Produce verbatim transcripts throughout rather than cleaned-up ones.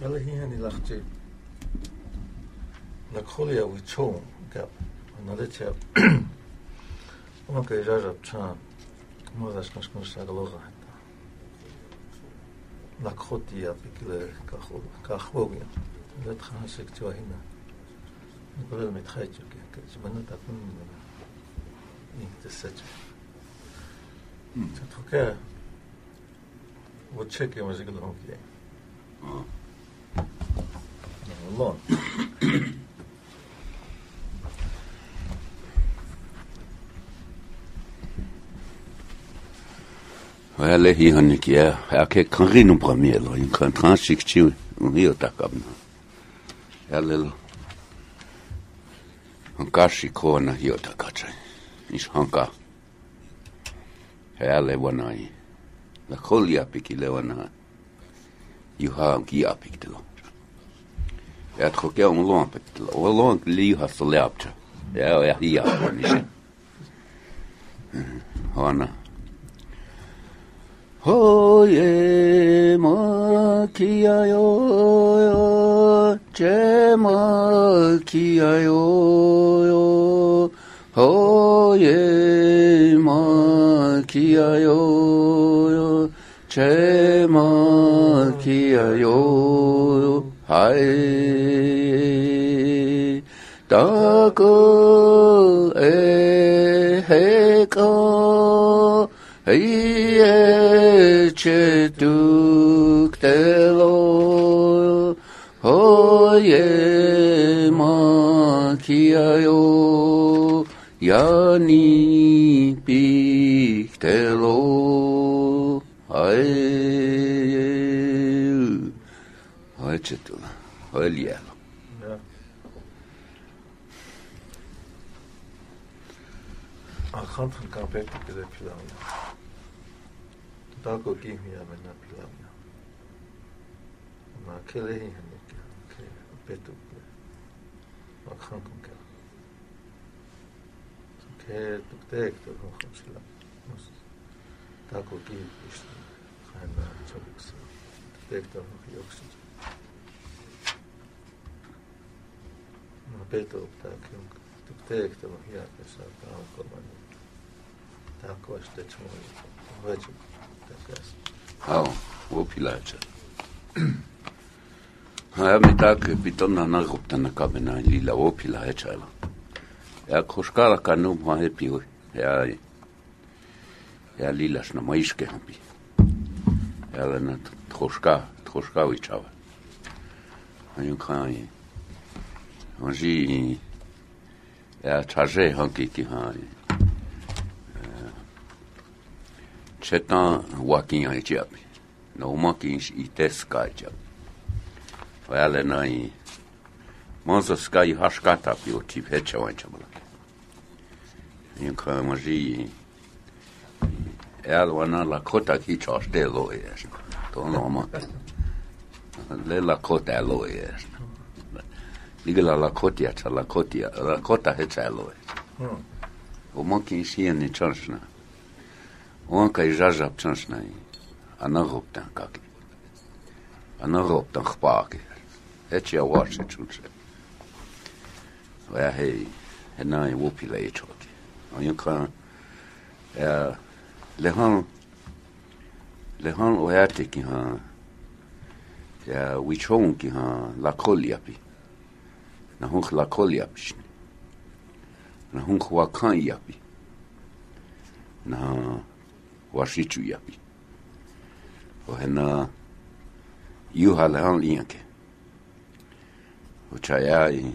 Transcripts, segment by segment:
Wel hier ni lachte. לקחו לי הוויצ'ור, גם, נולדתי, אומקה יז'אז'ה פצ'ה, כמו זה שנשכון שגלוזה הייתה. לקחו אותי בגלל כחלוגיה, זה תחנסיק צ'והינה. נקולל מתחייצ'ו, כי שבנות הקום ממנה, אם תסצ'ו. קצת חוקר, וצ'קי מזיק להונקי. לא. Alle hier han ikke er. Jeg kan kan rino premier eller en kan transiktiv og her tak op. Alle han kashi kona her tak katse. Is hanka. Alle wanai. La kolia pikile wana. You have gia piktelo. Jeg tror ikke om lån piktelo. Og lån li har så lært. Ja, ja, ja, wanise. Hana. Hoye makiayo che makiayo Hoye makiayo che makiayo Hai Tako e heko Iye chetuk telo hoye makiayo yani piktelo ay ay chetula ay lielo. Akant van kapet ke de pilavia. Tako ki mi ave na pilavia. Ma kele hi ne ke petu. Akant kon ke. Ke tu tek to ho khshila. Tako ki ist khana chobix. Tek to ho yoksi. Ma petu tak tu tek to ja pesa ta ko mani. Tako ste čmoj. Već Hao, uopilača. Ja mi tak pitona naruptana kabena lila uopilača. Ja koskala kanu ma hepi. Ja ja lilas na maiske hapi. Ja lena troška, troška vičava. Ajun kai. Onji ja charge hanki ki hai. Chetan walking on each other. No monkeys eat that sky job. Well, and I Monza sky hashkata pio tip hecha wanchabla. You come see El wana la kota ki charge de lo es. Don't know ma. Le la kota lo es. Ligala la kotia cha la kotia la kota hecha lo es. O monkeys here in church na. Onka izaja pchansnai anaroptan kak anaroptan khpak et ya wash chunche wa hey enai wopile chok onka ya lehan lehan oate ki ha ya wichon ki ha la koliapi na hun la koliapi na hun kwa kan yapi na washichu yapi. O hena yuha lehan lianke. O chayai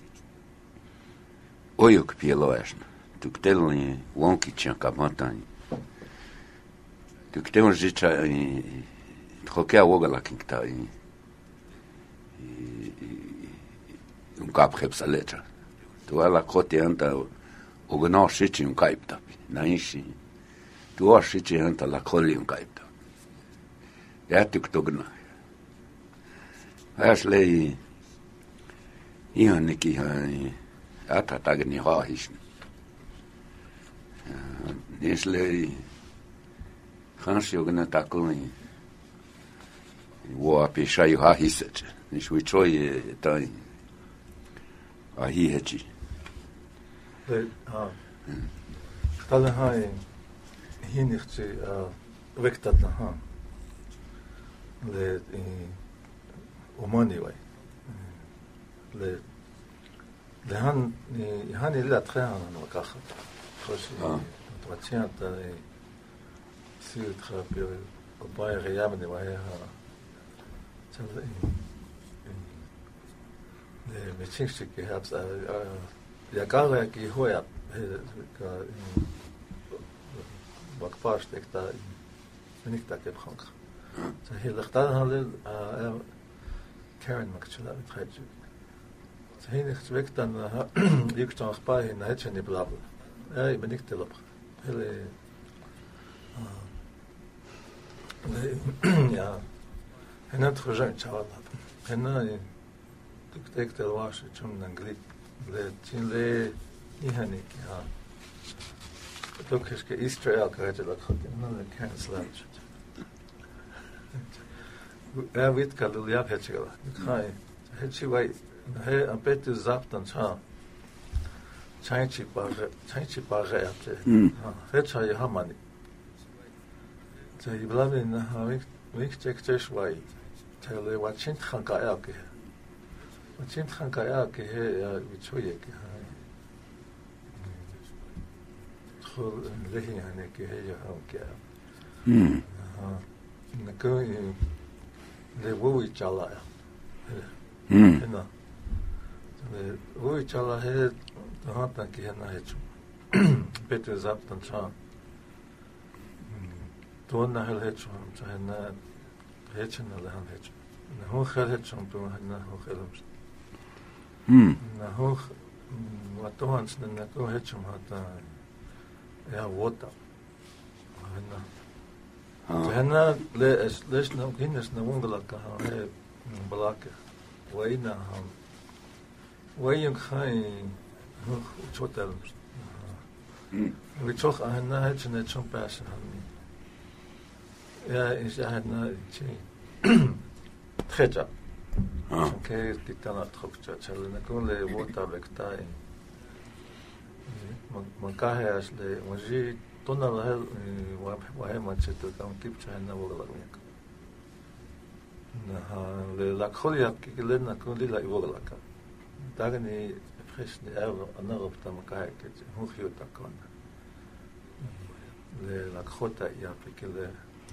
oyok pielo esna. Tuktelni wonki chanka mantani. Tuktelni jicha trokea woga la kinkta un kap khepsa letra. Tu ala kote anta ogna shichi un kaipta. Naishi Tu ošići anta la kolijun kaipta. Jättyk tugna. Äs lei ihan niki ihan ätä tagni haahisni. Nis lei Hans jogna takuni 我比啥有哈意思着，你说做也当啊伊黑子。 对啊，当然哈，hier nicht sie weg dat na ha. Le umani way. Le le han han illa tkhana no kakha. Khosh twatsiat סיד חפיר ובאי רייב אני והיה צד מצ'ינג gehabt ja gar gehoert bakpaar stekt daar ben ik dat heb gang ze heel erg dan hadden Karen makchela betreibt ze heel erg weg dan ik sta bij in het en die blabla ja ben ik te lop hele ja en het gezegd zou en ik denk dat was het zo'n Engels le tinle ihanik ja ook is ke Israël krijgt dat goed en dan kan slaat ja weet kan ja het zeggen ga het zie wij hij een beetje zacht dan zo chaitje paar chaitje paar het het zou je hamani ze blijven na havik ik check check wij tele watching gaan kijken watching gaan kijken he wichoye ke خو لهي يعني كي هي او كي امم اه نكو le wo chala امم هنا le wo chala he ha ta ki na he chu beter zap tan cha to na he he chu cha na he chu na han he chu na ho khel he chu to na ho khelum امم na ho wa to han na ko he chu ha ta ja water هنا هنا ليش ليش نو هنا نقول لك ها بلاك وين هم وين خاي شو تعلم ويتوخ هنا هيك نتشون باش يا إيش هنا شيء تخجع عشان كي تطلع تخبط تشيل نقول له water بكتاي منكاه أصله مجيء تونا له واه ما تشتو كم كيف شاينا ولا لقيك نها للأخويا كلنا كل لا يقول لك تاني فريشني أو أنا ربط مكاه كذا هو خيو تكون للأخوتا يا بكله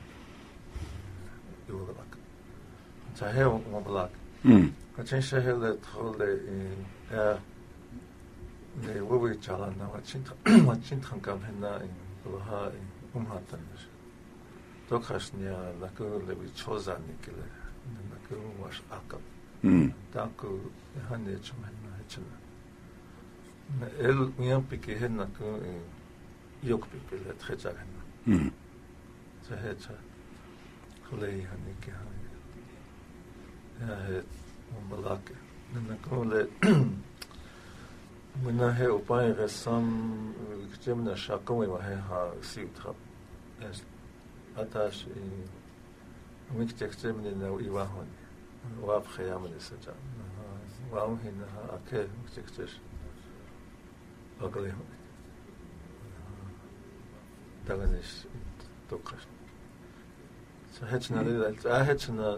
يقول لك تهيو مبلغ كتشين شهر تقول يا 네, 뭐왜 잘한다. 마침 마침 잠깐 했나. 그러하 음하던. 또 가시냐. 나 그걸 왜 초자니길래. 나 그거 was 아까. 음. 딱그 한에 좀 했나 했잖아. 나 엘 그냥 피게 했나 그 욕피게 트레자 했나. 음. 저 해차. 그래 하니까. 야, 뭐 말할게. 나 그걸 منا هي وباي رسام كتبنا شاكوي وهيها سيوتها اس اتاش وميك تكتبنا انه ايواهون واب خيام السجا واو هنا اكل مكتكتش اقليهم تغنيش توقش سهتنا ليلة اهتنا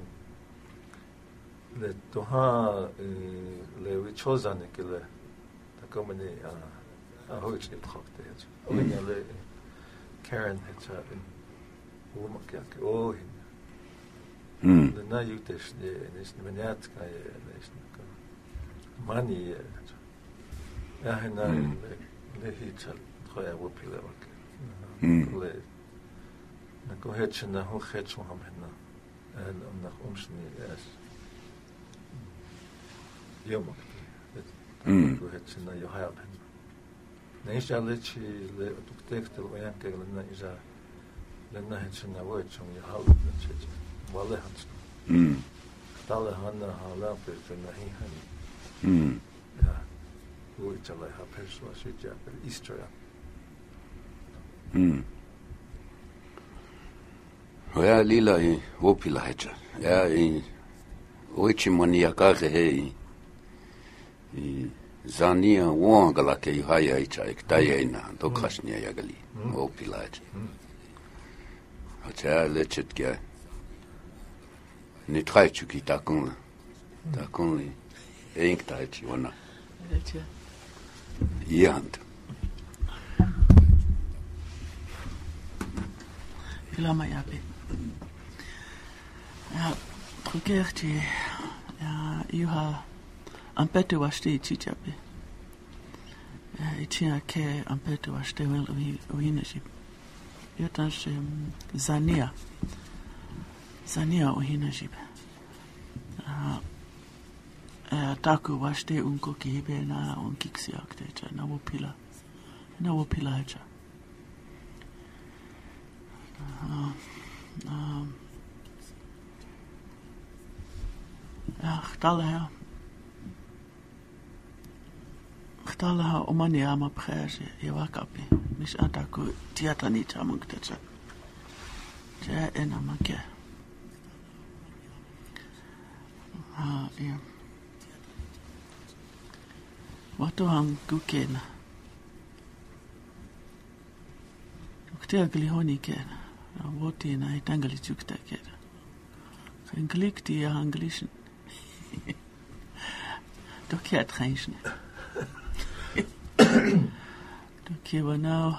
لتوها لويتشوزاني كله كمني آه هوش نبخفت هذا وين على كارن هذا هو مكياك أوه امم لنا يوتش نيش نمنيات كاي نيش نك ماني يا هنا لهي تشل خويا وبيلا وك امم له نكو هتشنا هو خدشوا هم هنا أنا نخ أمشني إيش يومك امم وهتشنا يهاب نيش على شيء لتكتكت الويان كلنا إذا لنا هتشنا ويتشون يهاب نشيج والله هتشنا امم طالع هنا حالا في النهي هني امم يا هو يطلع هابش وشيء جاب الإسترا امم Ja lila i opila hecha. Ja i oichi mania kage hei i zania wangala ke i haya icha iktai ina dokashnia yagali opila hecha. Hacha lechet kia ni traichu ki takun takun eink taichi wana. Iant. Lama yapi. Ja, probeertje. Ja, je ha ampetu wasti chichapi. Ja, ichia ke ampetu wasti wel uhinaship. Yotans zania. Zania uhinaship. Ja, taku wasti unko kibe na unkiksi akte na wopila. Na wopila hacha. Uh, um, ja, getallها getallها omani ama prese je wakapi mis ataku tiata ni tamungtecha je ena make ah ja watu hang kukena uktea glihoni kena Woti na itangali chukta kera. Englik die Anglischen. Doch kehrt reinschen. Doch kiwa nou.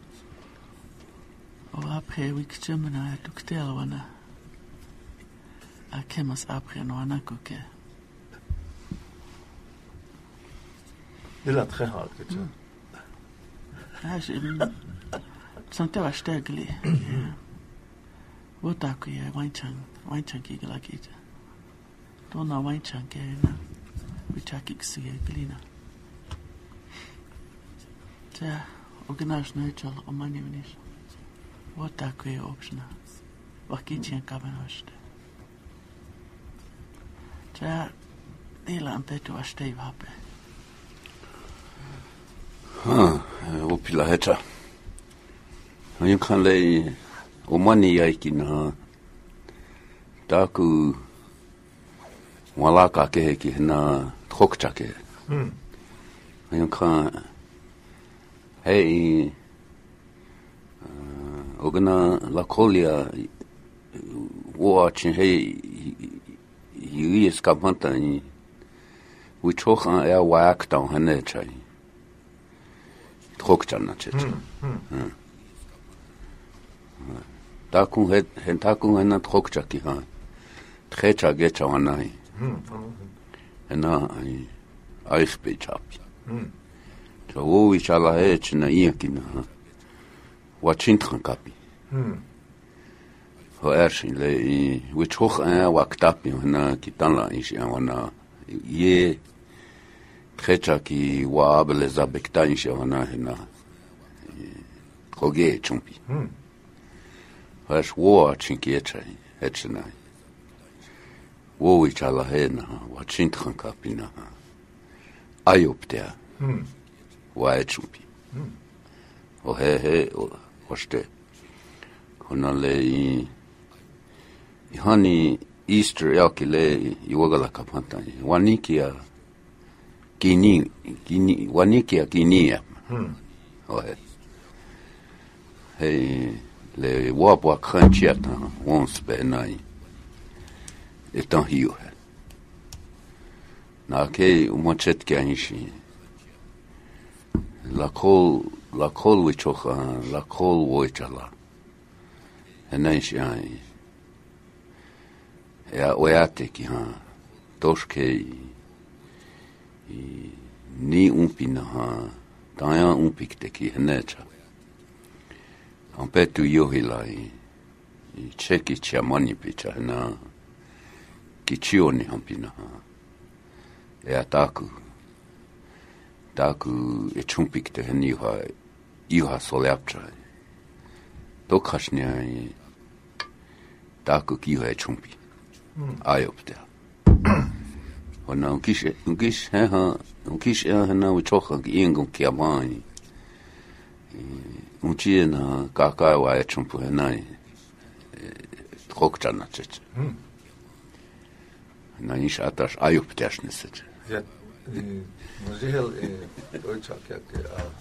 O apre wik chumana tuktel wana. A kemas apre no anako ke. Ila tre hard getja. Ja, je Santa was sterkli. Wotaku ye wainchang, wainchang ki galakita. Dona wainchang ke na. Wichaki ksiye glina. Ja, organisch neutral omani venish. Wotaku ye opshna. Wakichian kabanoshte. Ja, ila ampetu ashte vape. Ha, opila hecha. You can lay omani yaikina taku walaka ke ki na trokchake. Hmm. You can hey uh, ogna la colia watching hey you is kapanta ni we choch an er wak down hane chai trokchana chet. Hmm. Takun het hen takun hena trokchaki ha. Trecha gecha wanai. Hena ai aispe chap. So wo ich ala het na iekina. Wachintran kapi. Ho ersin le which hoch an waktapi hena kitala is ya wana ye trecha ki wa abele zabekta is ya wana hena koge chumpi. Has war chinkieta etchena. Wo ich alla hena wa chintran kapina. Ayoptea. Hm. Wa etchumpi. Hm. O he he o oste. Honale i hani Easter yakile iwagala kapanta. Wanikia kini kini wanikia kinia. Hm. O he. Hey le wapwa kranchiata once benai etan hiyo na ke umachet ke anishi la kol la kol wichocha la kol woichala enaishi ai ya oate ki ha toshke ni umpina ha taya umpikte ki enecha Ampetu yohila i cheki chiamani picha na kichioni hampina e ataku taku e chumpikte hen iha iha soleapcha dokashnia i taku kiha e chumpi ayopte ona unkish unkish ha unkish ha na uchoka ingon kiamani Unchie na kaka wa chumpu henai kokčanačeć. Hmm. Na niš ataš ajuptjašniseč. Ja, muzihel i ojčak jak je, a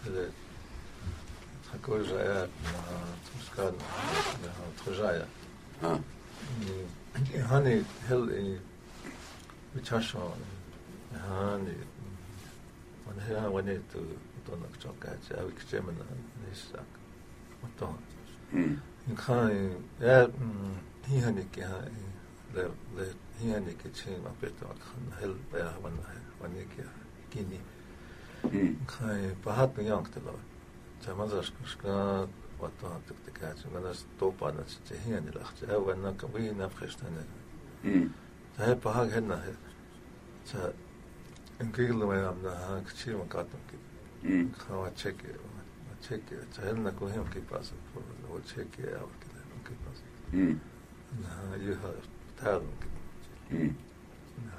također ja na tuskad na trožaja. Ha. I hani hel i vičašo, hani on hea vane tu tonak čakač, a vikčemena nisak. Oto. Hmm. Kai ja hihanik ja le le hihanik chin ma beto kan hel ja van vanik ja kini kai pahat yang telo jamazas ska wato hat te kaats ganas topa na te hiani lacht ja van ka wi na frestane ta he pahag henna he ta en kigel ma am na ha kchi ma katon ki khawa check check ta henna ko hem ki pas o check ja ki pas na you have talent na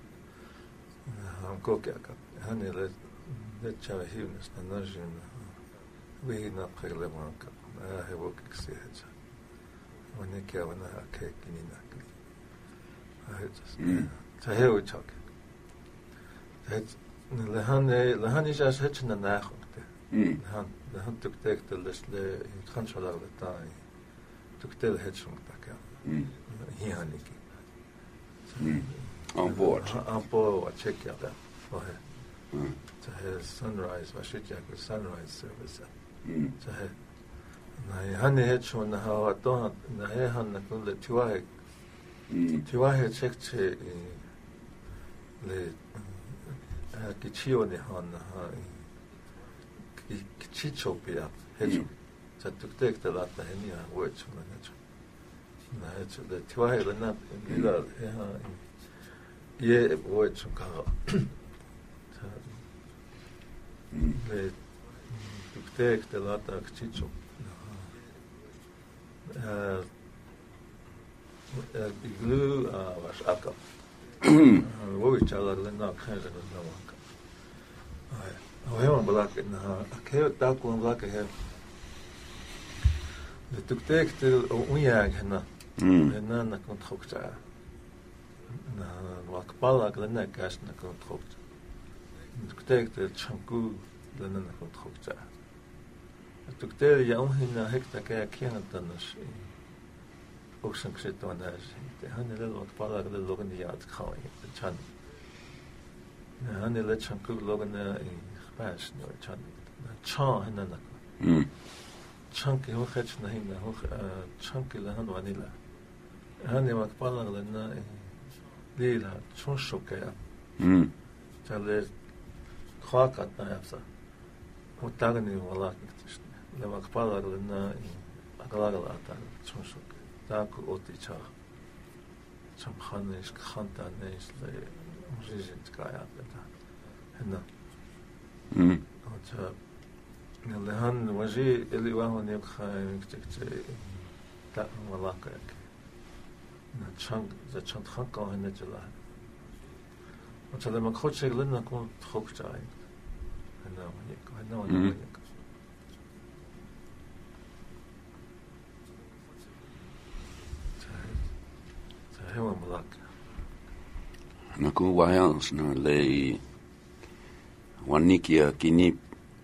na ko kya ka hani le le chava hivnes na najin we na khile ma ka na he wo ki se ha wani kya wana ke kini na ki ha ta he o chak het le han le han is as het na na han le han tuk tek de le kan shola le ta tuk tel het shung ta ka hi haniki on board on board check ya da oh he ta he sunrise wa shit ya ku sunrise service ta he na han het shung na ha to na he han na ku le tiwa he tiwa he check che le ki chio ne han ha ki chi chopia he 자 뚝뚝 들었다 해니야 왜 처음에 저 나저 티와해 나 내가 예 뭐에 좀 가. 자 네, 뚝뚝 들었다 그치죠. 아 이글루 아 was 아까 뭐 있잖아요 나 카에서 나와까 아 왜만 블랙 나 아케 딱고 블랙 해 de tuktek til unjag hena hena na kontrokta na wakpala glena gas na kontrokta tuktek til chanku glena na kontrokta tuktek ja unhina hekta ka kiana tanas oksan kset wana de hanele wakpala glena logan ja at khawa chan na hanele chanku logan in khas no chan chan hena na chunky ho khach nahi na ho chunky la han vanilla hani makpala lana lila chonshoka ya mm chale khaka ta yapsa ho tagni wala kitsh le makpala lana agala ta chonshoka ta ko oti cha cham khanish khanta nesh le mujizit kaya ta hena mm cha لهن وجي اللي وهو نيبخا يكتك تا والله كاك نتشانك ذا تشانت خنقا هنا جلا وتلا ما خوتش لنا كون تخوك جاي هنا ونيك هنا ونيك هو ملاك نكون وهيانس نلي ونيكيا كيني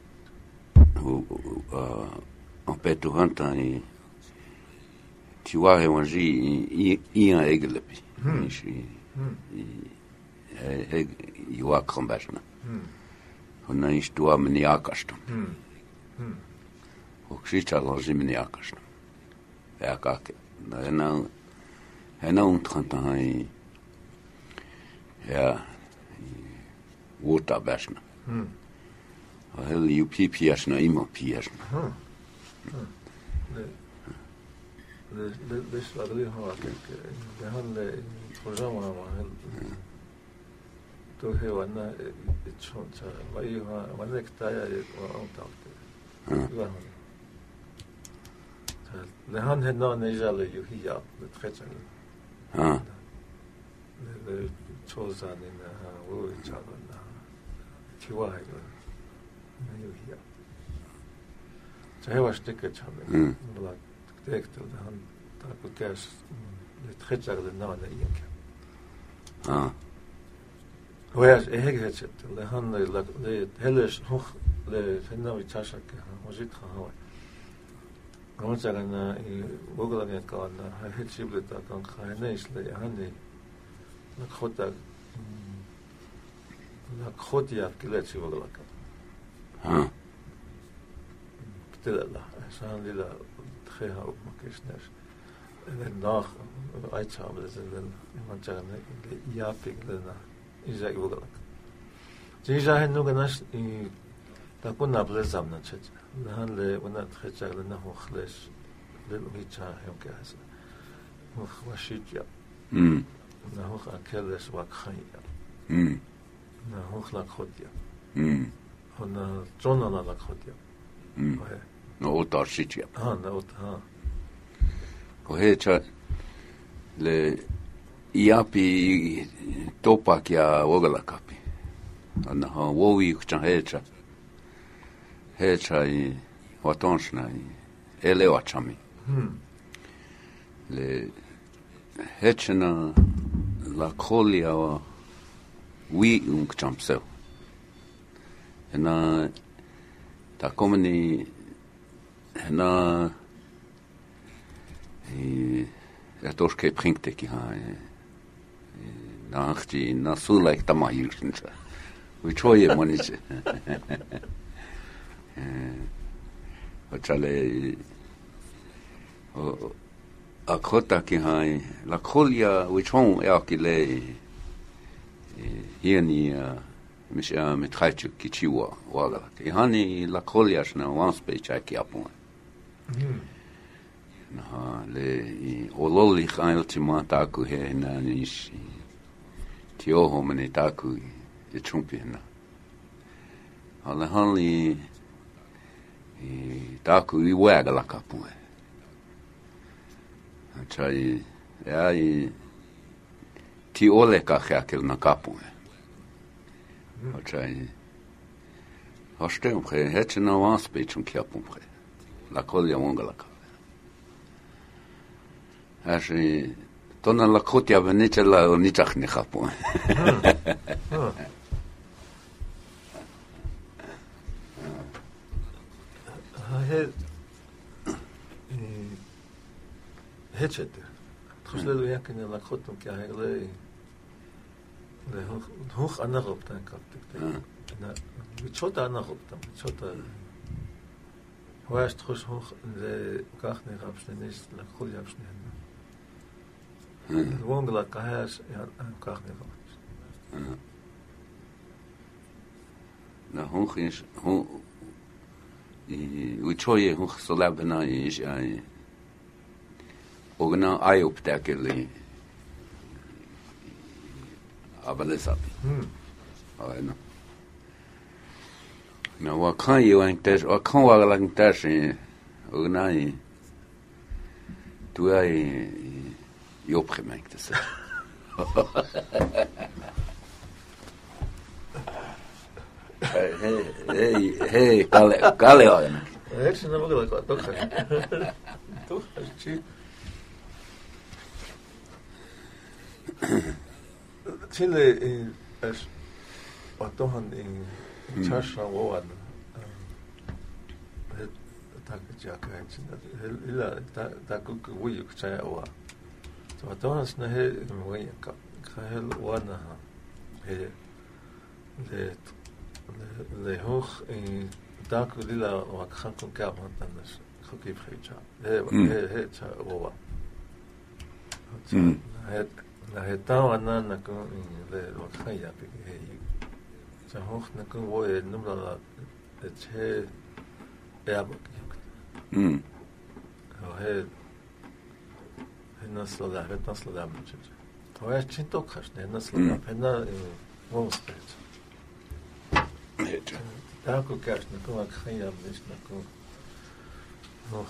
o petu hanta i tiwahe wanji i i an eglepi i i i wa kombashna hona istua meni akashtu o ksicha lanji meni akashtu ja kake na na hena un trenta i ja water bashna hel ju P P S na ima P S na. Le le le le svadli ha ke ke han le projama ma hel to he wana e chon cha vai ha wana ke ta ya on ta te. Le han het na ne jale ju hi ja le tretsen. Ah. Le le chozan in ha wo cha na. Tiwa ha ja. Ze was dikke chame. Voilà, tekst dan taku käs le tretjag le na le ink ah Whereas eheghet le han le le helles hoch le fennavi chashak mojit khawa Gomzagana i woglagen kana hetsiblet kan khane isle hani la khota la khotia kiletsi woglaka ah Tilla san lila tgeha op makisnes en nach uitsamen is en iemand zeggen ja pikelen is ik woglaka Jija hen nuganas i da kunna blezam na chet han le wana tkhachag le na hokhles le vicha hemkas hoch washitya mm na hoch akeles wakhaya mm na hoch la khotya mm ona zona la khotya mm no otashitya ha na ot ha ko hecha le iapi topakia wogalakapi ana ha wowi kuchan hecha hecha i watonsna i elewachami hm le hechna la kolia wa wi un kuchamsel ena ta komni ena i ja toske prinkte ki ha nachti na sulek tama yusnsa we choye moniche eh chale o a kota ki hai la kolia we chon ya ki le hier ni mis ja mit khaichu ki chiwa wala ki hani la kolia shna once pe chaki apon na le o loli khail tima taku he na nish tio homene taku e chumpina ala hanli e taku i wega la kapu chai ai ti ole ka khakel na kapu chai hostem khe het na was pe chun kapu la kolia wongala Asi tona la kotia venite la onitach ni kapu he hechet khusle yakin la khotum ki hayle le hoch anarop dan kapte na chota anarop dan chota hoest khus hoch de kachne rapsnenis la kholyapsne wongla kahas ja kachne rap na hoch is ho we choye hoch solabna is ai ogna ayop takeli abalesapi hm ai no na wa kan you en tes wa kan wa lang tes ogna i tu ai yo premek das hey hey hey kale kale ana het na mogla ko to kha to chi Chile es atohan in chasha woan het tak jaka ila ta ta ku ku yu cha wa to atohan sna he mo ka khel wana he le le hoch in ta ku lila wa khan ku ka man tanas khoki phaicha he he he cha wa het la heta na na ko le lo khaya pe he sa hoch na ko wo e numra la de che ya ba hm he he na slo da he na slo da mo che to ya chinto khash ne na slo da pe na wo spet ta ko kash na ko khaya bis na ko no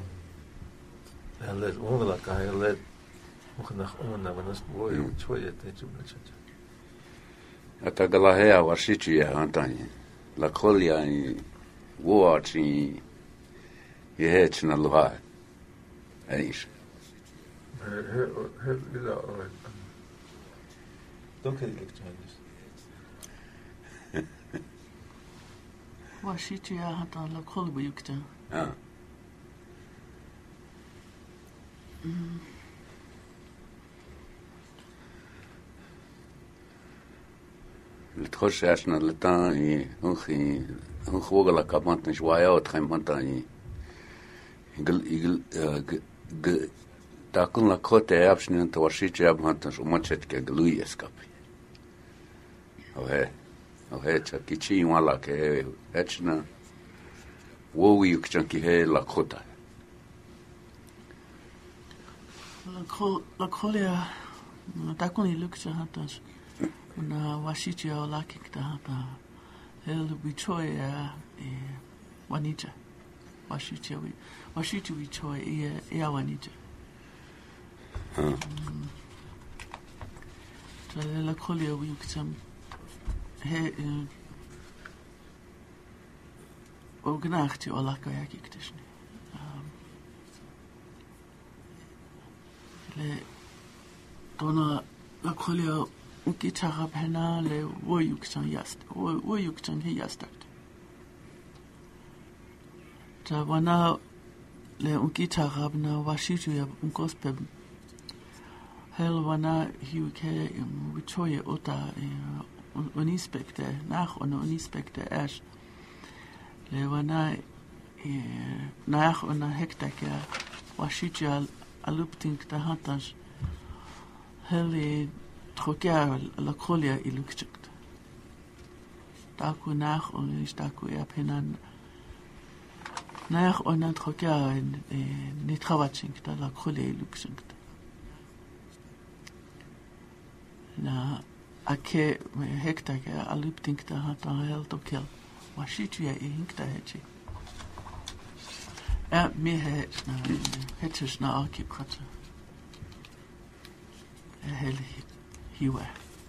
le wo la ka le Och nach ona vanas boy choye te chumna chacha. Ata galahea washichi ya antani. La kolia i woachi i hechna luha. Aish. her lilla och då kan det liksom Vad sitter jag har alla kolbujukta. Ja. Mm. التخش عشنا لتاني أخي أخ وقلا كمان شوية وتخيم مانتاني يقول يقول ج تاكل لكوت يابشني أنت ورشيت ياب مانتش وماتشت كجلوي إسكابي أوه أوه تشكيشي ولا كه هتشنا ووي يكشنكي هي لكوتا لكول لكوليا تاكل يلوكش هاتش na washiti o laki kita hata hel bichoi e wanita washiti wi washiti bichoi e e wanita ta la kolia wi kutam he o gnachti o laka ya kiktishni le dona la kolia Gitarre penale wo yuksan yast wo yuksan he yastakt ta wana le un gitarre na washitu ya un gospel hel wana hiuke im wichoye ota un inspekte nach un un inspekte ash le wana nach un hektake washitu aluptink ta hatas hel trokia la kolia ilukchkt taku nach und ich taku er penan nach und trokia nit khawatchink ta la kolia ilukchkt na ake hekta ke aluptink ta hat hel tokel washitu ya inkta hechi er mir het na hetsch na arkipkratze er hel hiwa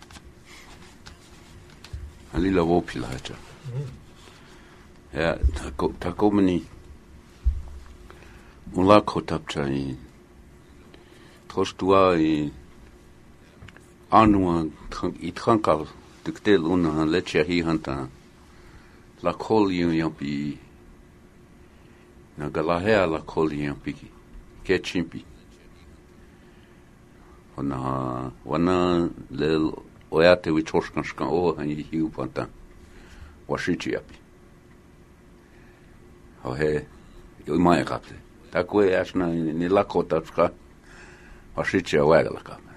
alila wopila hata ja tako tako mani mulako tapcha i trostua i anua i trankal diktel una leche hi hanta la kolium yampi na galahea la kolium yampi ke chimpi ona wana le oate wi choshkanshkan o hani hiu panta washichi api ho he yo mai kapte ta ko ashna ni la kota ska washichi awega la kam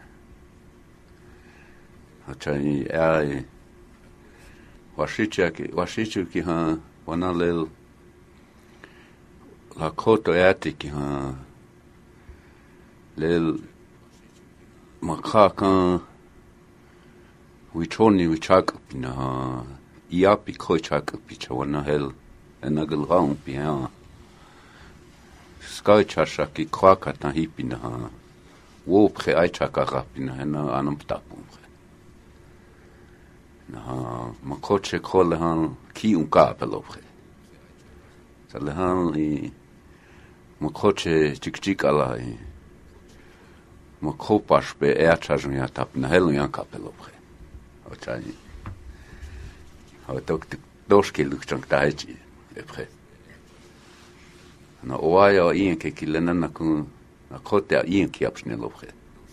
achani ai washichi ki washichi ki ha wana le la kota ati ki ha le makaka wichoni wichak pina iapi koichak picha wana hel enagal raum pia skai chashaki kwaka ta hipina wo pre aichaka rapina hena anam tapum na makoche kole han ki un kapelopre sale han i makoche chikchik ala i ma kopaš be erčažu ja tap na helu ja kapelopre očani a tok doške lukčank tajči epre na oaja ienke kilena na kun na kote ienke apšne lopre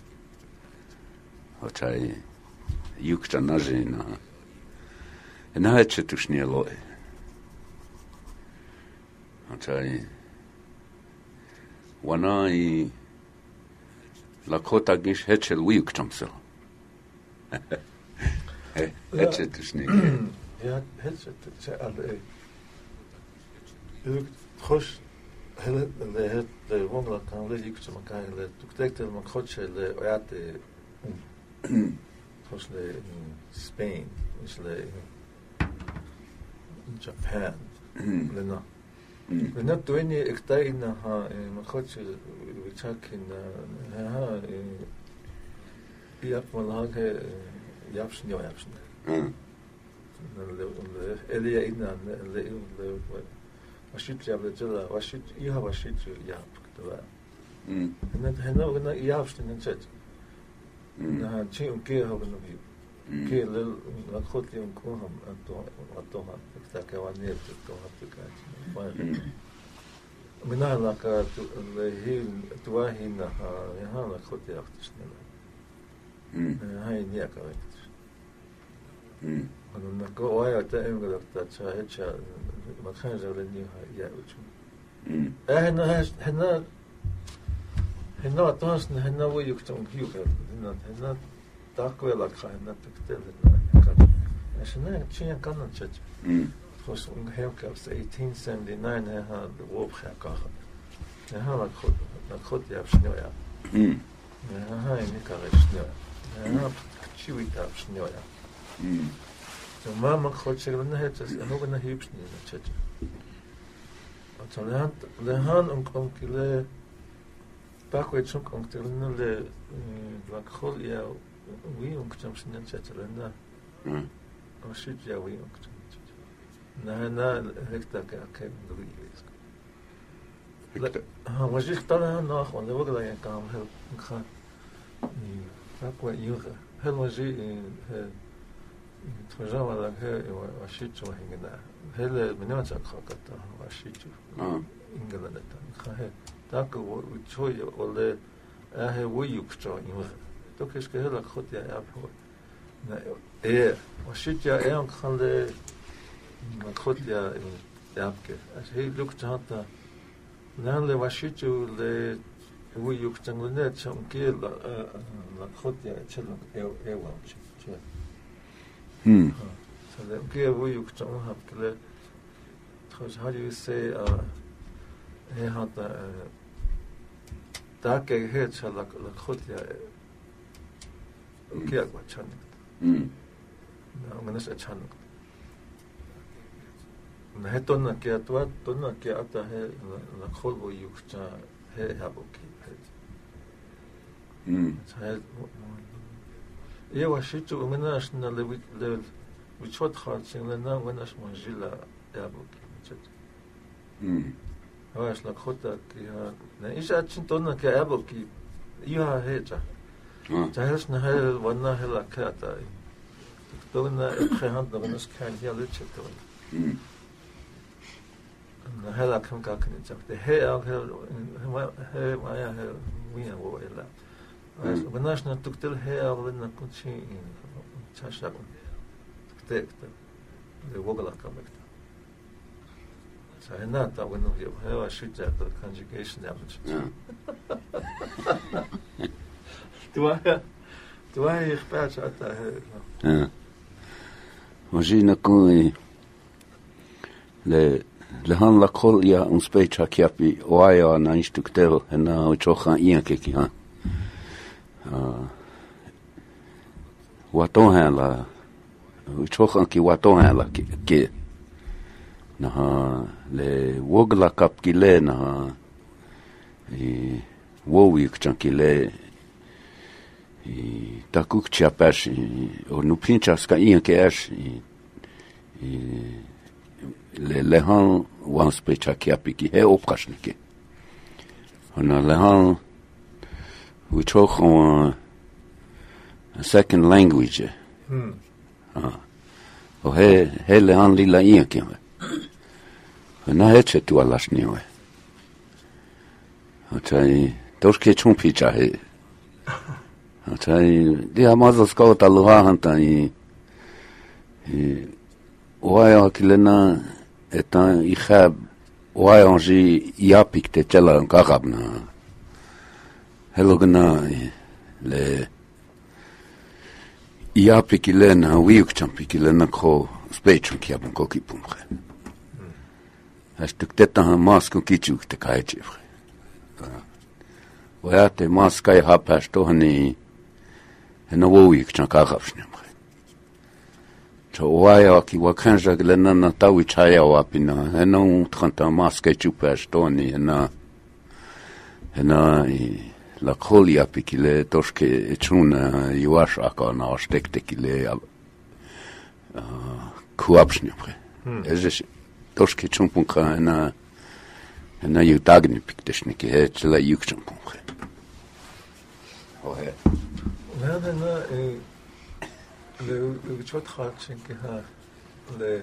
očai jukčan naže na na heče tušne loe očai wana i la kota gish hetchel wiuk chamsel eh hetchet tushni ja hetchet se alle du khosh hele le het de wondla kan le ik zum kan le tuktekte man khoche le oyate khosh le Spain is le Japan le na le na toini ektaina ha man khoche wichakin ha ja mal hage japsni ja japsni mm le elia inna le le washit ja le jela washit i ha washit ja pktava هنا هنا هنا يعرفش ننشج نها شيء كي هو نبي كي لل نخوت يوم كوهم أنتوا أنتوا هتكتك وانيت أنتوا هتكتك من هنا كات اللي هي تواهينا هنا نخوت يختشنا هاي نياك أكتر أنا نقول وايا تأمل قدرت تشاهد ما خانج لني هاي يا وجه هنا هنا هنا تاسن هنا ويكتم كيوك هنا هنا تاكوي لك هنا تكتل هنا كان عشان شيء كان نشج خصوص إن هيك في eighteen seventy-nine هذا ووب خاكه هنا نخد نخد يا شنو يا هاي نكارش شنو هنا شوي تاب شنو يا ما ما خد شغلنا هيك هو بنا هيبشني نشج لهان لهان أنكم كله باكوي شنك أنك تقولنا ل لكخول يا وي أنك تمشي نشترينا وشيء يا وي أنك تمشي نهنا هيك تاك أكيد نقوليس لا ها وجيك طلع ناخ ولا وقلا يعني كام هل نخان باكوي يوغا هل وجي تفجع ولا هي وشيء شو هيننا هل من يوم تأخذته وشيء شو إنجلندا خاه تاكو وشوي ولا أه ويوكشوا يوه توكيش كهلا خد يا أبو إيه وشيء يا إيام خلّي خد يا أبكي هي لوك جاتا لأن لو وشيء ل ويوكشوا لنا شو كيل خد يا شلون إيه إيه وامشي شو Hmm. So the gear we you can have clear. How do you say uh he had the dark head shall like like hot ya okay what chan Hmm. no manas a chan na hetonna ke atwa tonna ke ata he la khol wo you cha he have okay Hmm. Я вошиту у меня ж на левит лев вичот харчен лена у нас манжила яблоки чет. Hmm. Ваш на хота я на иша чин тонна ке яблоки я хеcha. Захаш на хе ванна хела ката. Тонна хехан на нас кан я лечет то. Hmm. На хела кам как не чак. Хе я хе хе моя хе вина во ела. وناش نتقتل هي أولنا كل شيء تشاشق تكتكت وقلا كمكت سهنا تاونو يو هوا شجع conjugation damage توا توا يخبأ شاتا ها وجينا كوي ل لهان لكل يا أنسبيتشا كيابي وايا نايش تكتل هنا وشوخان إيانكي ها waton la chokan ki waton la ki na le wogla kap ki le na e wowi kchan ki le e takuk chapash o nu pincha ska in ke ash e le le han wan specha ki apiki he opkashnike ona le han we talk on a second language. Hmm. Ah. O he he le an lila ia kime. Na heche tu alas niwe. O tai torke chumpi cha he. O tai di amazo skota luha hanta i i oaya kilena etan i khab oaya onji yapik te chela kakabna. Hello gna le ia pikilena wiuk champikilena kho spechum kiabun koki pumre astuk teta mask kichuk te kaichi fre wa te mask ai hapas to hani no wiuk chankagafshne fre to waya ki wakanja glena na tawi chaya wapina eno tranta mask chupas to ni na na la kholia pikile toske chuna yuash aka na stekte kile kuapshne pre eje toske chumpunka na Hena ju dagni piktesniki he tsela yukcham punche. Oh he. Ja, hena le uchot khatchinki ha le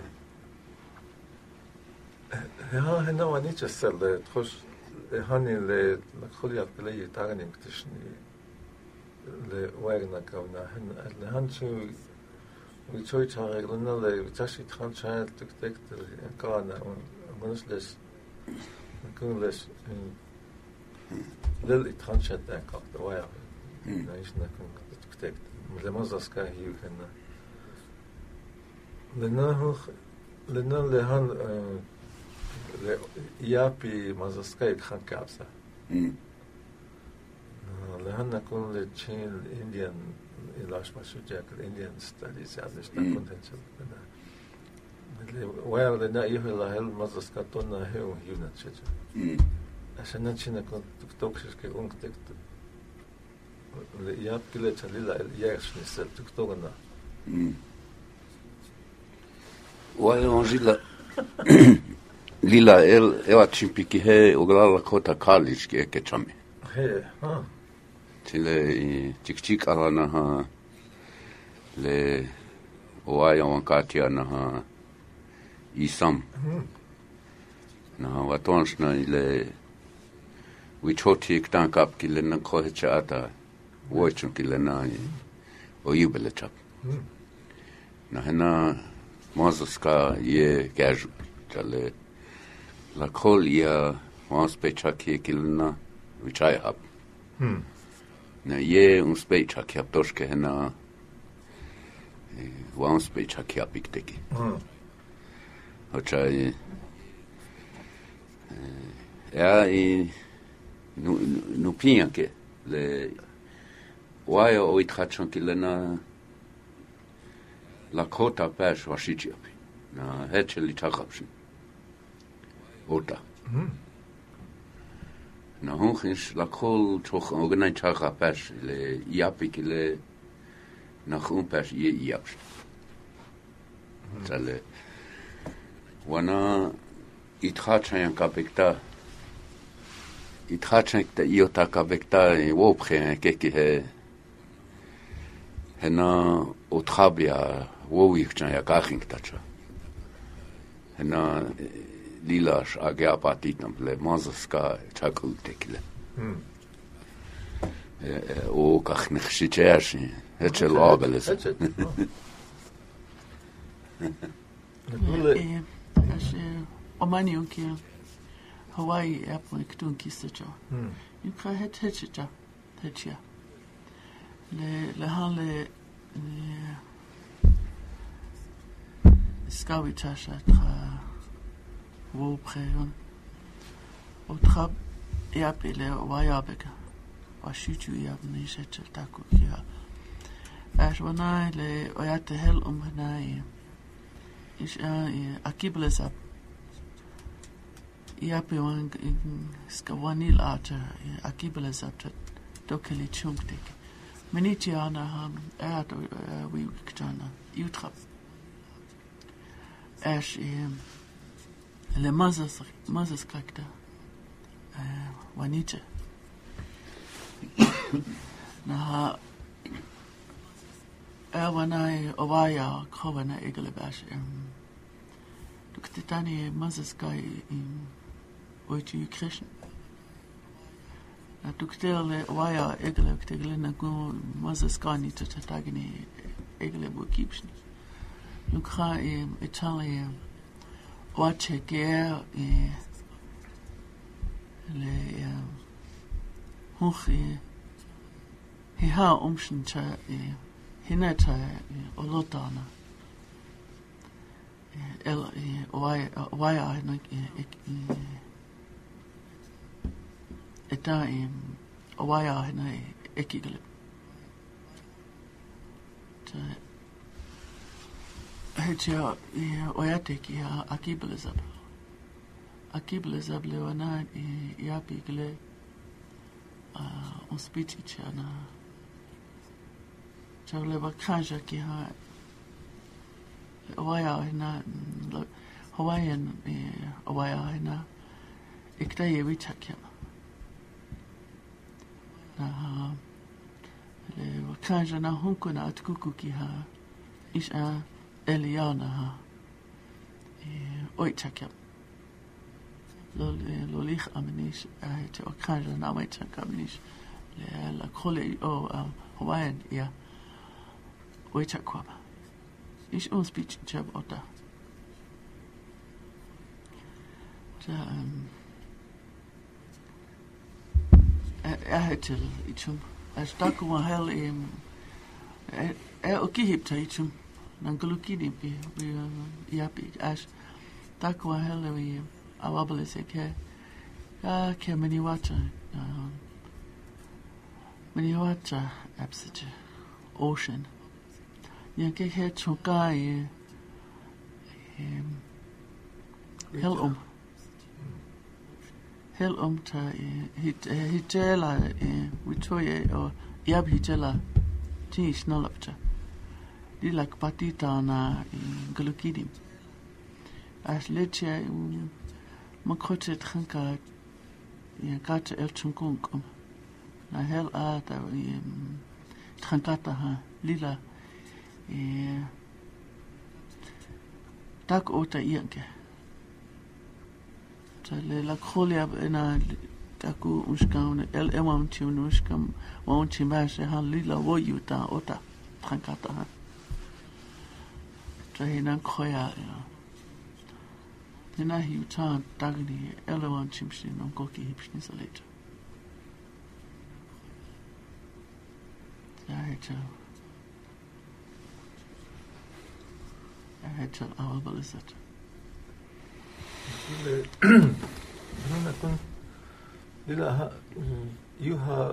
ja hena wanich sel le tkhos hani le kholiat le yitagni piktesni le wagna kavna le hanchu we choy chare gonna le tashi tkhal chal tuk tek kana gonusles gonusles le tranchet d'accord ouais nice na tuk tek le mazaska hi kana le na le na le han le yapi mazaska khan kapsa le han nakon le chin Indian ilash masujak Indian studies as the potential le well le na ihla hel mazaska tonna he unat chet عشان نشينا كنت تكتوكش كي أنك ياب كله تليلا يعيش نسل تكتوغنا. وأنا أنجيلا ليلا إل إيوات شيمبيكي هي وقلا لكوتا كاليش كي كتشامي. هي ها. تلا تيك تيك على نها ل ويا وانكاتيا نها يسام. نها واتونشنا ل ويشوتي كتان كاب كيلنا كوهتشا أتا ويشون كيلنا ويبلة شاب نحنا مازوسكا يه كاجو جالي لكل يا ماز بيتشا كي كيلنا ويشاي هاب نا يه uns بيتشا كي هاب توش كهنا وانس بيتشا كي هاب بيكتكي وشاي يا nu nu pinke le waya o itkhachon kilena la kota pash washichiapi na hecheli takapshin ota na honkhins la kol toch ognay chaka pash le yapi kile na khun pash ye yaps tale wana itkhachan kapekta itkhachek ta iotaka vekta wopre keki he hena otrabia wowichjan ya gaching tacha hena lilash agapatitam le mazaska chakultekile o kachnichchichashi hechel abeles omani unkia Hawaii airport kitun kisacha. You can head hecha hecha. Le le han le skawi tasha tra wo preon. Otra yapi le wayabeka. Washitu yab ni hecha taku kia. Ash wana le oyate hel um hanai. Is a akibles up. Yapi wang skawanil ata akibela zapta dokeli chungtik miniti ana ham ert we ktana utrap ash le mazas mazas kakta wanita na awanai ovaya khovana eglebash duktitani mazas kai Oitu Krishna. Na tuktele waya egle tegle na ku mazaskani tatagini egle bu kipshni. Nukha im Italia wache ger e le hoch he ha umschen cha hinata olotana. El waya waya na eta im waya na ekigle ta hecha oyate ki akiblezab akiblezab le wana ya pigle on speech chana charle bakaja ki ha waya na Hawaiian waya na ik daar je weet ik hem. Na le wakanja na honko na atkukuki ha is a Eliana ha e oitak hem. Lo lo lich amenish a te wakanja na oitak amenish le la kole o Hawaiian ja oitak kwaba. Is ons speech job ota. Um, jeg har til itum. Jeg snakker om hel i jeg og ikke hipta itum. Nangalukini bi bi yapi as snakker om hel i awabale se ke ja ke mani wacha mani wacha absite ocean. Jeg kan her choka i hel om hel om ta hit hitela Victoria og yab hitela ti snalapta di lak patita na glukidim as leche makhotet khanka ya kat el chunkum na hel a ta khankata ha lila e tak ota ianke le la kholia na taku uskaune el emam tunuskam won chimbase han lila wo yuta ota trankata ha tahina khoya ina hiuta tagni elewan chimsin on koki hipsni salet ja heta ja heta awabalisat Nuna kun lila juha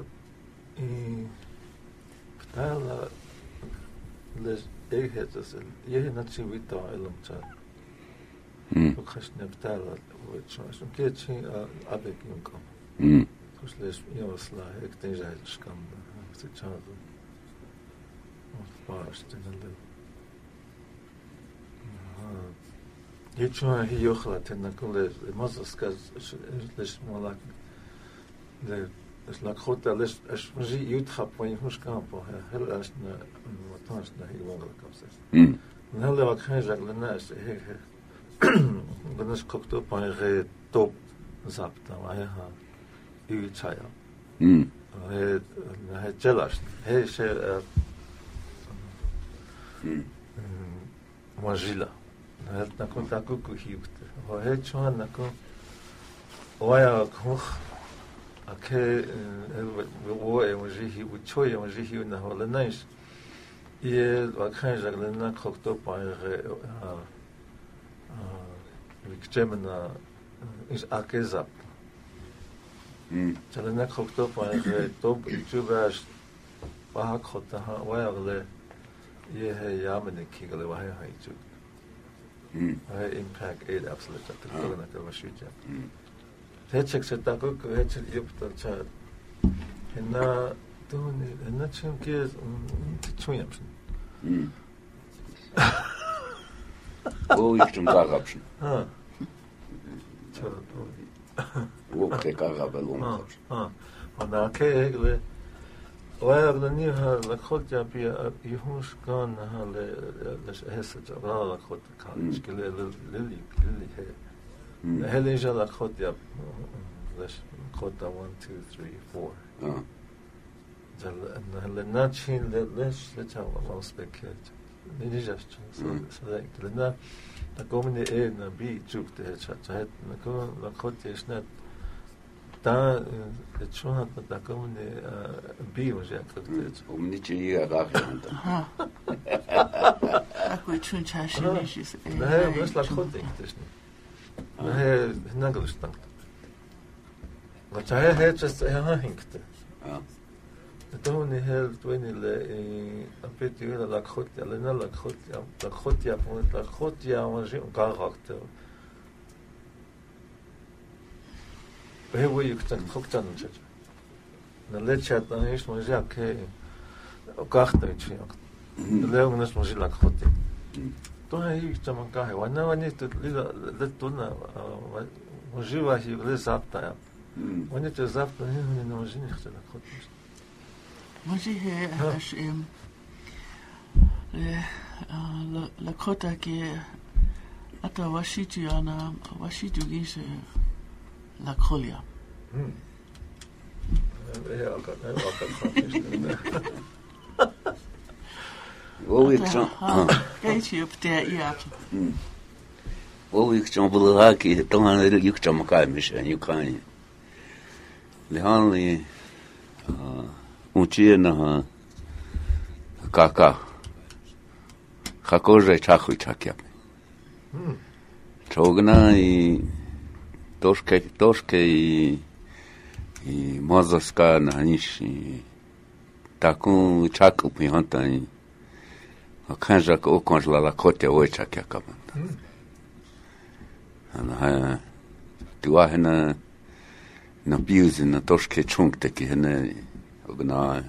täällä les eihetas jehenatsin vita elamta. Lokasne täällä voit on kietsi abek junka. Kus les josla ekten jailskam se chadu. Paast en le. Ječuna hi jochla ten nakule mazaskas les molak le es la khota les es ji yuthap poin huskampo hel asna motasna hi wongla kapses mm nelle wat khajak le nas he he benas kokto poin re top zapta wa ha u chaya mm he he jelas he se mm majila het na kon taku ku hiukte ho het chuan na ko oya ko ake wo e mo ji hi u choi mo ji hi na ho le nais ie wa khan ja le na kokto pa re a a viktemna is akezap mm ja le na kokto pa re to tubas pa khota ha wa le ye he yamne kigale wa ha chu Mm. I impact eight absolute at the corner of a shooter. Hetchek said that good hetchel yupta chat. And now, don't it, and that's him kids to twins. Oh, you can go option. Huh. Walk the car up along. Huh. On our keg, well, the new her, the Kotja be a Yuhush gone, her hesage, rather Kot college, Lily, Lily hair. The Helija la Kotja, Kota one, two, three, four. And the Nachin, the less, let's have a mouse spectate. It is just so select the na the Gomini A and the B took the chat. I had the Kotja is not. Da het schon hat da kommen die Bio ja gesagt um nicht hier rachen aha aku chun chashin is da was la khot ist da he nagelstand was er hat es er hinkt ja da ne helt wenn il a petit la khot la la khot la khot ya la khot ya manger un caractère. He wo you can cook down it. Na lechat na is mo ja ke okacht it ja. De leung nas mo la khote. To he ich tam ka he wana wani to lila le to na Możliwa je zawta, ja. Oni to zawta nie nie może nie chce na kod. Może he aż em le la kota ke ata washitu ana washitu gise la kolia. Hm. Ja, kan ja, kan. Wo ik zo. Kijk je op de ja. Wo ik zo belaki, dan aan de juk zo makai mis en je kan. Le hanli untie na kaka. Hakoje chachu chakya. Hm. Chogna i toshke toshke i i mozaska na nishi. Takun chaku pihantani. Kanja ko konjla la kote o chakya kamanta. Ana ha tua hena na biuzi na toshke chunkte ki hena ogna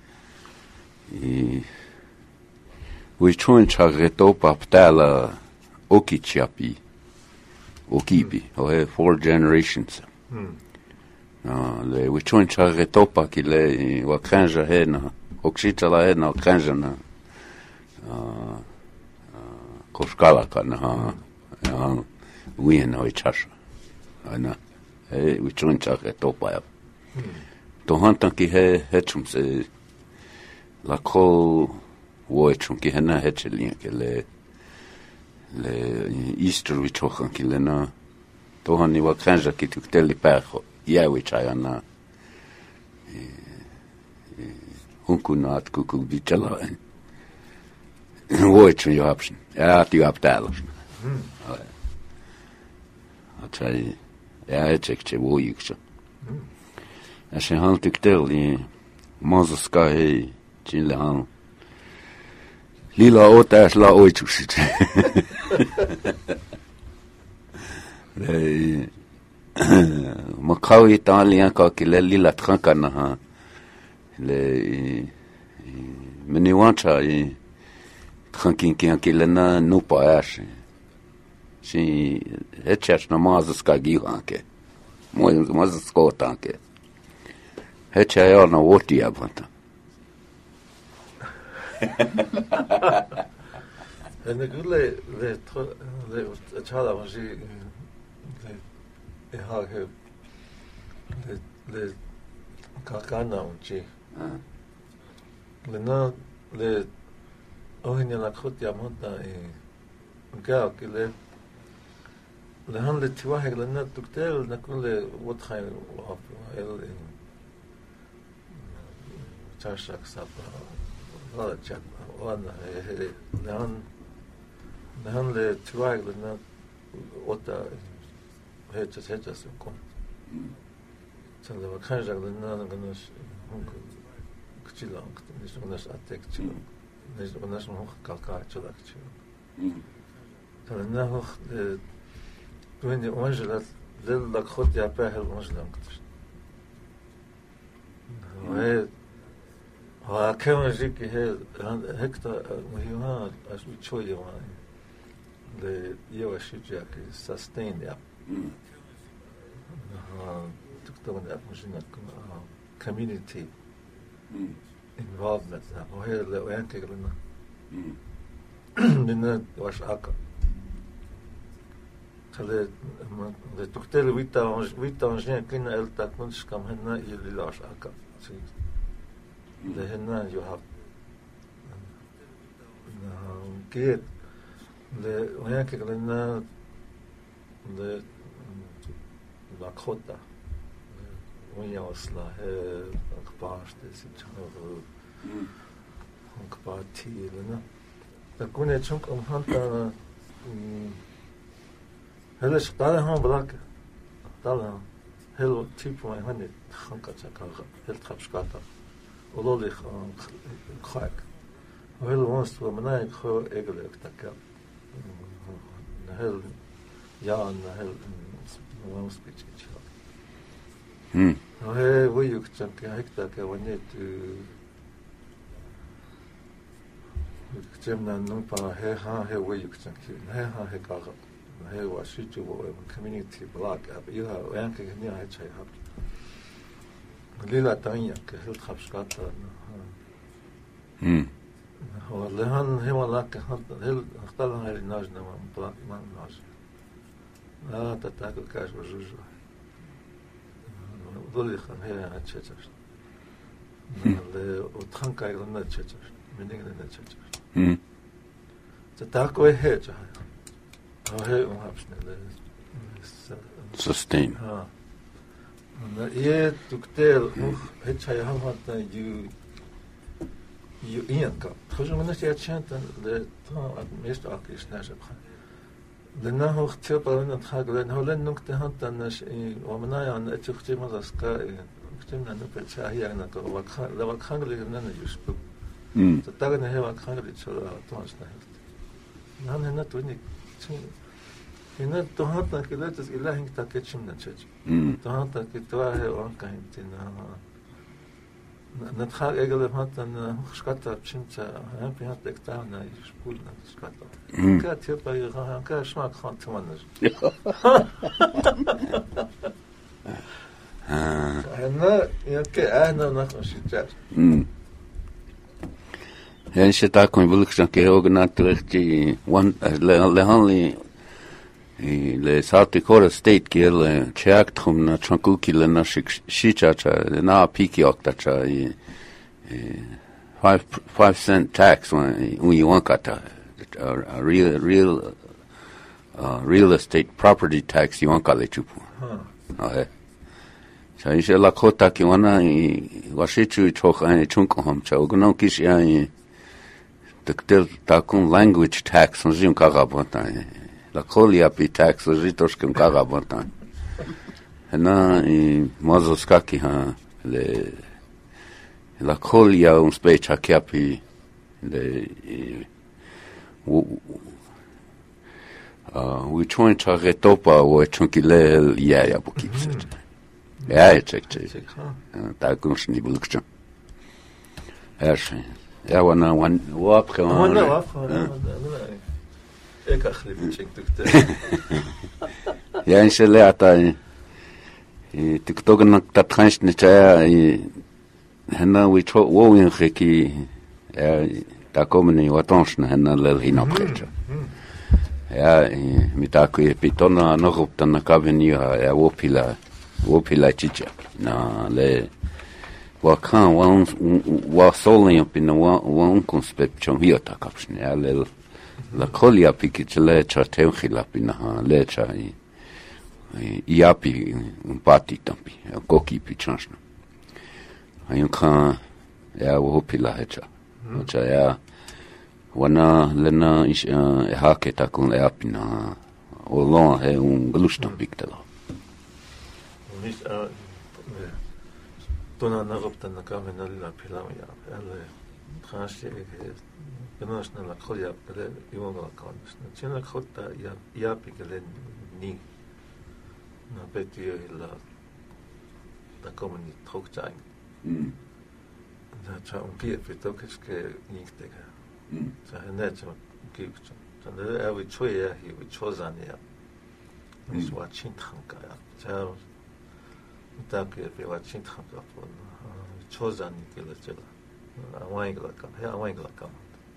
i we chun chagreto paptala okichapi okibi o he four generations. No le we chun chagreto pa ki le wa kanja hena okshita la hena kanja na koskala kana ha ja wien oi chasha ana e wichun chake topa ya to hanta ki he hechum se la ko wo chum ki hena hechelin ke le le easter wichokhan ki le na to hani wa kanja ki tukteli perho ya wichayana hunkunat kuku bichala Voit ju option. Ja, die opdaler. Hm. At jeg jeg check che wo ik så. Jeg ser han tiktel i Mozaska he chile han. Lila otas la oichusit. Le Macau italien ka ki le lila trankana ha. Le meniwancha i Tranquin que aquele na no passe. Sim, é chás na mazas caguiam que. Mas mas escotam que. É chá na outra avanta. En ik le le le chala was je le e ha he le le kakana unchi. Le na le Ohin la khut ya monta e ga ke le le han le twa he le na tuktel na kun le wat khay wa el chashak sap wala chat wana he le han le han le twa le na ota he chas he chas kon tsala wa khanja le na na ganas hunk kchilang ni sonas atek chilang Dus we zijn nog kalkaar te laten. Dan nog toen die onze dat dat goed ja per heel ons lang. Hij hij kan zich heel hector miljoen als we choje maar de je shit ja que sustain ja. Tuk dan dat misschien een community. Involvement na o he le o yanke grana nina was aka kale de tuktel vita vita onje kin el takmons kam henna il las aka si de henna you have na ke de o yanke grana de la kota Onja osla he akpašte si čano akpati na tako ne čunk om hanta hele stale han blak stale hele type my hanne hanka chaka hel trapskata ololi khak hele wons to manai kho egelek taka hel ja na hel wons pitch Hm. He voyuk chanke hekta ke wanet Jemna non pa he ha he voyuk chanke he ha he ka Hey, was you do a community blog? You have anche che ne hai c'hai hab. Lila tanya che helt habskat. Hm. هو لهن هو لك هل اختار هاي الناجنا من طلاق من ناج لا تتاكل كاش وجوجو ضل يخن هي هتشتش وتخن كاي لنا تشتش منين لنا تشتش hm تتاكل هي جا هي ما هبشنا sustain ها يه دكتور هيك هاي هم حتى يو يو إيانكا خشوا من نشيا تشانت ل تا ميست أكيش ناشب خا لأنه هو اختيار لنا تخاق لأنه لأن نقطة هنتا نش ومنايا عن أتشختي مزاسكا اختيمنا نبت شاهي أنا كوكخا لو كخاق لنا يشبه تتاقنا هي وكخاق لتشولا تونش نهلت نحن هنا توني هنا تهانتا كده تس إله هنك تاكيتشمنا تشج تهانتا كتواه وانكا هنتنا نتخاق اجل حتى ان خشكتا بشمتا هم في حتى اكتاونا يشبولنا خشكتا كات يبقى يغاها كات شماك خان تمنج هنا يمكن اهنا نخمش الجاج يعني شتاكم يقولك كي هوغنا ترختي وان لهانلي le South Dakota State ki le check thum na chanku ki le na shicha cha na piki okta cha five five cent tax when when you want kata a real real uh, real estate property tax you want kale chupu ah cha ishe la kota ki wana washichu chokha chunko ham cha ogno kish ya tektel takun language tax on jim kaga bota la colia pi tax ritos que un caga bontan na i mozoskaki ha le la colia un specha capi le uh we trying to retopa o chunkile ya ya bukipse ya check check ta kunshni bulkcha ershi ya wana wan wapka wana wapka Ik ga geen check Ja, in Chile ata TikTok nak tatkhans ni cha hena we tro wo in khiki ta komni watons na hena lel hina precha ja mi ta ku pitona no rupta na kaveni ja wo pila wo pila chicha na le wa kan wa wa solen pina wa un conception hiota kapsne ja lel la colia picicele cha tenkhila pina le cha i api un pati tampi koki pichashna ayun kha ya wo pila hecha cha ya wana lena is ha ke ta kun apina o lo he un glustan piktela mis a tona na ropta na kamena la pila ya ale trashi Конечно, la colia pele iwanga kanis. Na chena khota ya ya pikelen ni. Na beti la da kommen trokjang. Mm. Da cha un kie fitokesh ke niktega. Mm. Sa net so gibt. Dann er wir choy ya hi wir chozan ya. Nis wa chin khanka ya. Cha da ke we wa chin khanka fon. Chozan ni ke la chela. Awang la kam. Ya awang la kam.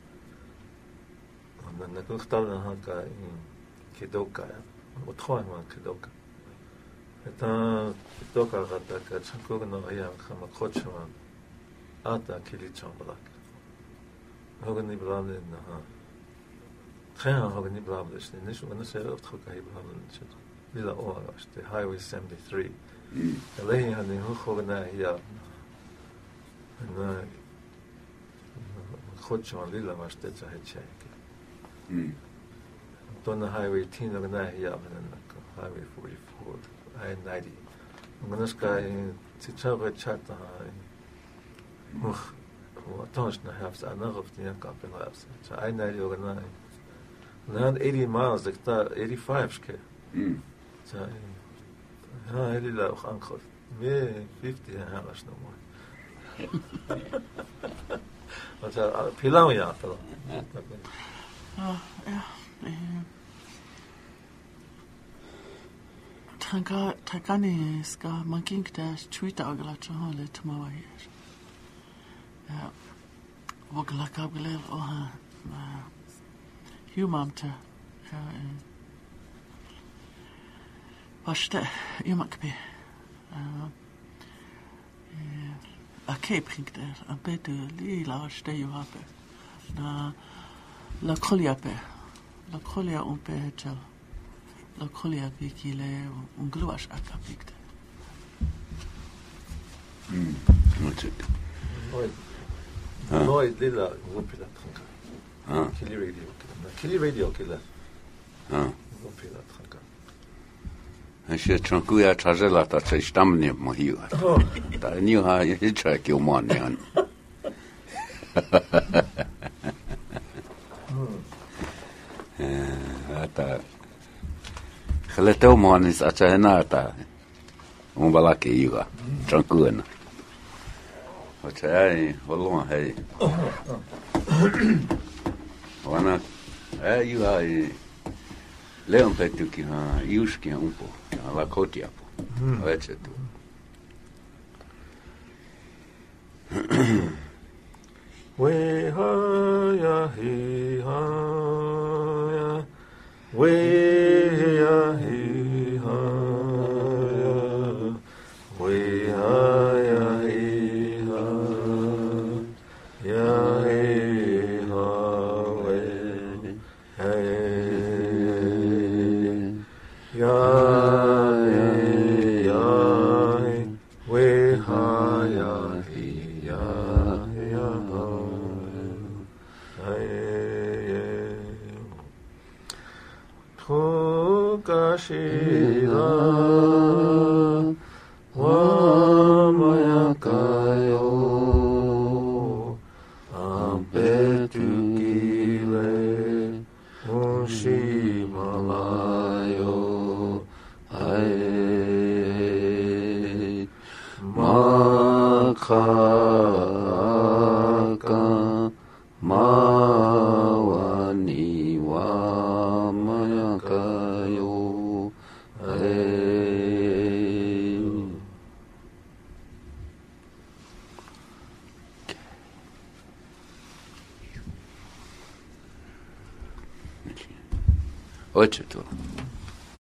na kunstala haka in kidoka o toima kidoka eta kidoka gata ka chanko no ya khama khochwa ata kili chambalak hogni blable na ha khan hogni blable shne nishu na se of khoka hi blable chet lila o ashte highway seventy-three lehi hani hogna ya na khochwa lila mashte chahe Mm. On the highway ten of na here and highway forty-four, I ninety. I'm gonna sky to travel chat uh oh don't na have another of the company labs. So I ninety over nine. Now eighty miles like that eighty-five ske. Mm. So ha eli la uncle. Me fifty hours no more. What's that? Pilau ya. Ja, ja. tanka takani ska man kink där tweeta agla chale tmawa hier. Ja. Wogla kablel oha. Humamte. Ja. Waste imakbe. A cape ging der, a betu li la ste ju hape. Na la colia pe. La colia un pe chal. La colia pikile un gluas akapikte. Mm. What's it? Noi. Noi lila rumpila tranka. Ah. Kili radio. Kili radio kila. Ah. Rumpila tranka. Še tranquilla trazela ta se stamne mohiu. Ta niu ha hicha ki umani an. Eh, ata. Khaleto manis achana ta. Un bala ke iwa. Tranquilla. Ochai, holon hey. Wana eh iwa Leon petu ki ha iuski un po. La cotia po. Vece tu. We ha ya he ha ya. We ya he ha ya. We ha ya he ha. Ya he ha we. Hey. Ya. Shira wa mayakayo ampetukile unshimalayo ae makaka mawani wa mayakayo Ocho tu.